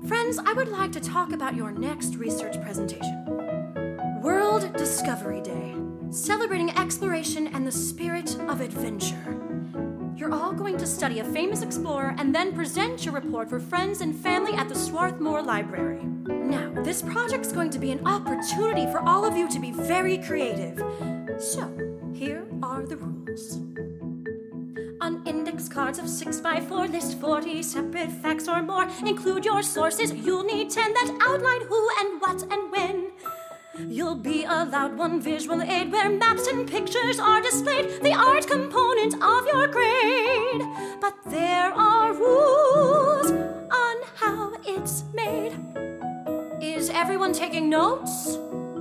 Friends, I would like to talk about your next research presentation. World Discovery Day, celebrating exploration and the spirit of adventure. You're all going to study a famous explorer and then present your report for friends and family at the Swarthmore Library. Now, this project's going to be an opportunity for all of you to be very creative. So, here are the rules. On index cards of 6x4, list 40 separate facts or more. Include your sources, you'll need 10 that outline who and what and when. You'll be allowed one visual aid where maps and pictures are displayed, the art component of your grade. But there are rules on how it's made. Is everyone taking notes?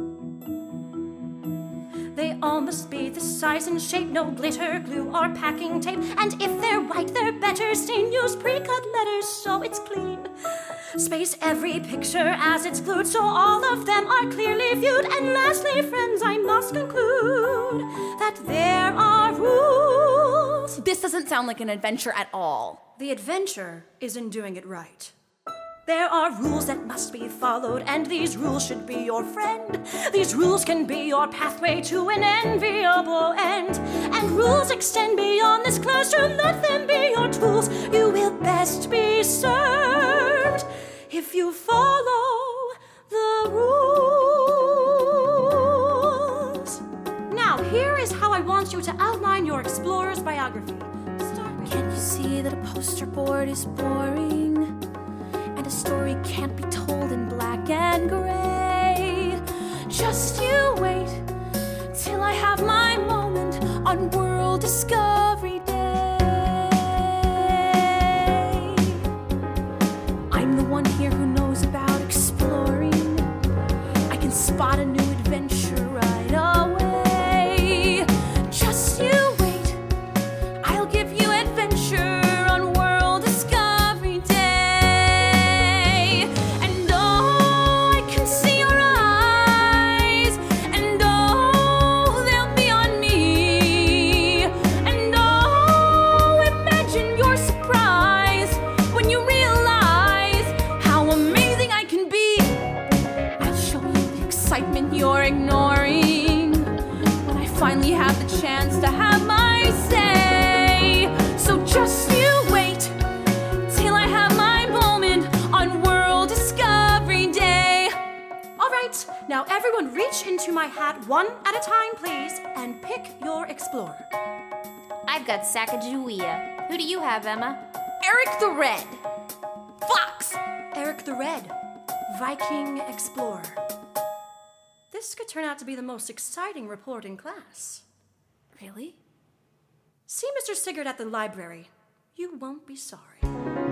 They all must be the size and shape, no glitter, glue, or packing tape. And if they're white, they're better seen. Use pre-cut letters so it's clean. Space every picture as it's glued so all of them are clearly viewed. And lastly, friends, I must conclude that there are rules. This doesn't sound like an adventure at all. The adventure is in doing it right. There are rules that must be followed, and these rules should be your friend. These rules can be your pathway to an enviable end. And rules extend beyond this classroom, let them be your tools. You will best be served if you follow the rules. Now, here is how I want you to outline your explorer's biography. Can't you see that a poster board is boring? And a story can't be told in black and gray. Just you wait till I have my moment on World Discovery Day. I'm the one here who knows about exploring. I can spot a new adventure right away. Just you wait, I'll give you adventure. You're ignoring when I finally have the chance to have my say. So just you wait till I have my moment on World Discovery Day. All right, now everyone reach into my hat one at a time, please, and pick your explorer. I've got Sacagawea. Who do you have, Emma? Eric the Red. Fox. Eric the Red, Viking explorer. This could turn out to be the most exciting report in class. Really? See Mr. Sigurd at the library. You won't be sorry.